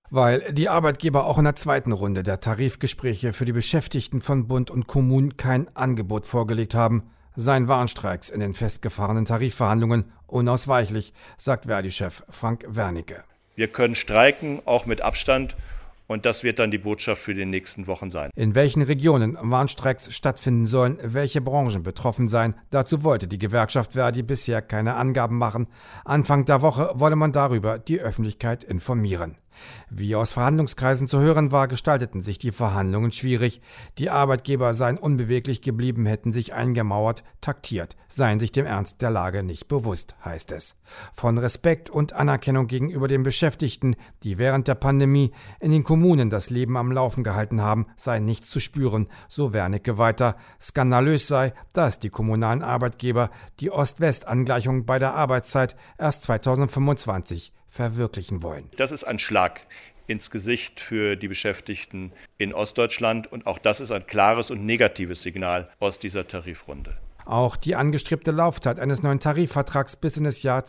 Weil die Arbeitgeber auch in der zweiten Runde der Tarifgespräche für die Beschäftigten von Bund und Kommunen kein Angebot vorgelegt haben, seien Warnstreiks in den festgefahrenen Tarifverhandlungen unausweichlich, sagt Verdi-Chef Frank Wernicke. Wir können streiken, auch mit Abstand. Und das wird dann die Botschaft für die nächsten Wochen sein. In welchen Regionen Warnstreiks stattfinden sollen, welche Branchen betroffen seien, dazu wollte die Gewerkschaft Verdi bisher keine Angaben machen. Anfang der Woche wolle man darüber die Öffentlichkeit informieren. Wie aus Verhandlungskreisen zu hören war, gestalteten sich die Verhandlungen schwierig. Die Arbeitgeber seien unbeweglich geblieben, hätten sich eingemauert, taktiert, seien sich dem Ernst der Lage nicht bewusst, heißt es. Von Respekt und Anerkennung gegenüber den Beschäftigten, die während der Pandemie in den Kommunen das Leben am Laufen gehalten haben, sei nichts zu spüren, so Wernicke weiter. Skandalös sei, dass die kommunalen Arbeitgeber die Ost-West-Angleichung bei der Arbeitszeit erst 2025 verwirklichen wollen. Das ist ein Schlag ins Gesicht für die Beschäftigten in Ostdeutschland und auch das ist ein klares und negatives Signal aus dieser Tarifrunde. Auch die angestrebte Laufzeit eines neuen Tarifvertrags bis in das Jahr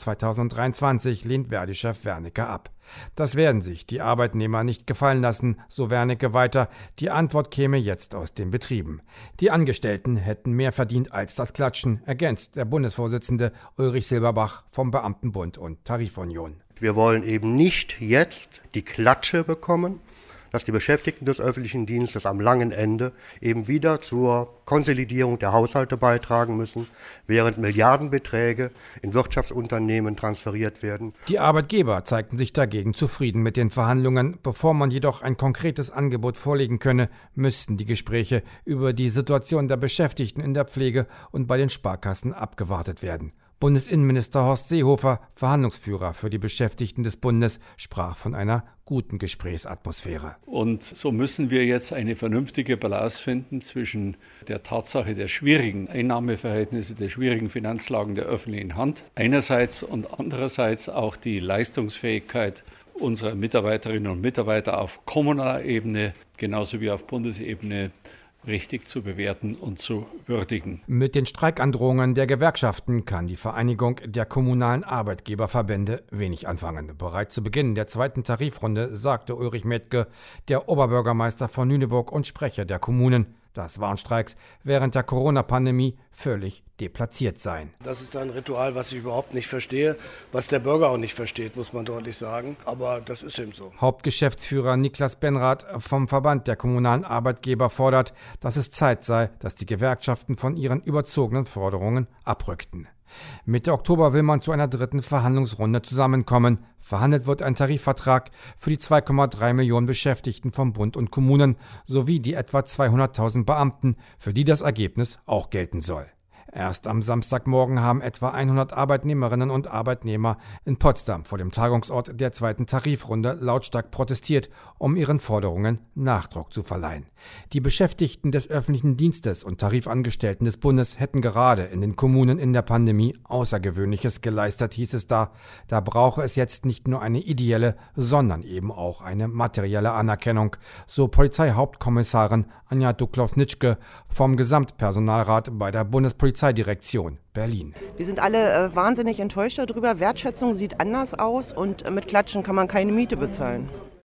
2023 lehnt Verdi-Chef Wernicke ab. Das werden sich die Arbeitnehmer nicht gefallen lassen, so Wernicke weiter. Die Antwort käme jetzt aus den Betrieben. Die Angestellten hätten mehr verdient als das Klatschen, ergänzt der Bundesvorsitzende Ulrich Silberbach vom Beamtenbund und Tarifunion. Wir wollen eben nicht jetzt die Klatsche bekommen, dass die Beschäftigten des öffentlichen Dienstes am langen Ende eben wieder zur Konsolidierung der Haushalte beitragen müssen, während Milliardenbeträge in Wirtschaftsunternehmen transferiert werden. Die Arbeitgeber zeigten sich dagegen zufrieden mit den Verhandlungen. Bevor man jedoch ein konkretes Angebot vorlegen könne, müssten die Gespräche über die Situation der Beschäftigten in der Pflege und bei den Sparkassen abgewartet werden. Bundesinnenminister Horst Seehofer, Verhandlungsführer für die Beschäftigten des Bundes, sprach von einer guten Gesprächsatmosphäre. Und so müssen wir jetzt eine vernünftige Balance finden zwischen der Tatsache der schwierigen Einnahmeverhältnisse, der schwierigen Finanzlagen der öffentlichen Hand einerseits und andererseits auch die Leistungsfähigkeit unserer Mitarbeiterinnen und Mitarbeiter auf kommunaler Ebene genauso wie auf Bundesebene richtig zu bewerten und zu würdigen. Mit den Streikandrohungen der Gewerkschaften kann die Vereinigung der kommunalen Arbeitgeberverbände wenig anfangen. Bereits zu Beginn der zweiten Tarifrunde sagte Ulrich Metke, der Oberbürgermeister von Lüneburg und Sprecher der Kommunen, dass Warnstreiks während der Corona-Pandemie völlig deplatziert seien. Das ist ein Ritual, was ich überhaupt nicht verstehe, was der Bürger auch nicht versteht, muss man deutlich sagen. Aber das ist eben so. Hauptgeschäftsführer Niklas Benrath vom Verband der kommunalen Arbeitgeber fordert, dass es Zeit sei, dass die Gewerkschaften von ihren überzogenen Forderungen abrückten. Mitte Oktober will man zu einer dritten Verhandlungsrunde zusammenkommen. Verhandelt wird ein Tarifvertrag für die 2,3 Millionen Beschäftigten vom Bund und Kommunen sowie die etwa 200.000 Beamten, für die das Ergebnis auch gelten soll. Erst am Samstagmorgen haben etwa 100 Arbeitnehmerinnen und Arbeitnehmer in Potsdam vor dem Tagungsort der zweiten Tarifrunde lautstark protestiert, um ihren Forderungen Nachdruck zu verleihen. Die Beschäftigten des öffentlichen Dienstes und Tarifangestellten des Bundes hätten gerade in den Kommunen in der Pandemie Außergewöhnliches geleistet, hieß es da. Da brauche es jetzt nicht nur eine ideelle, sondern eben auch eine materielle Anerkennung, so Polizeihauptkommissarin Anja Duklaus-Nitschke vom Gesamtpersonalrat bei der Bundespolizeidirektion Berlin. Wir sind alle wahnsinnig enttäuscht darüber. Wertschätzung sieht anders aus und mit Klatschen kann man keine Miete bezahlen.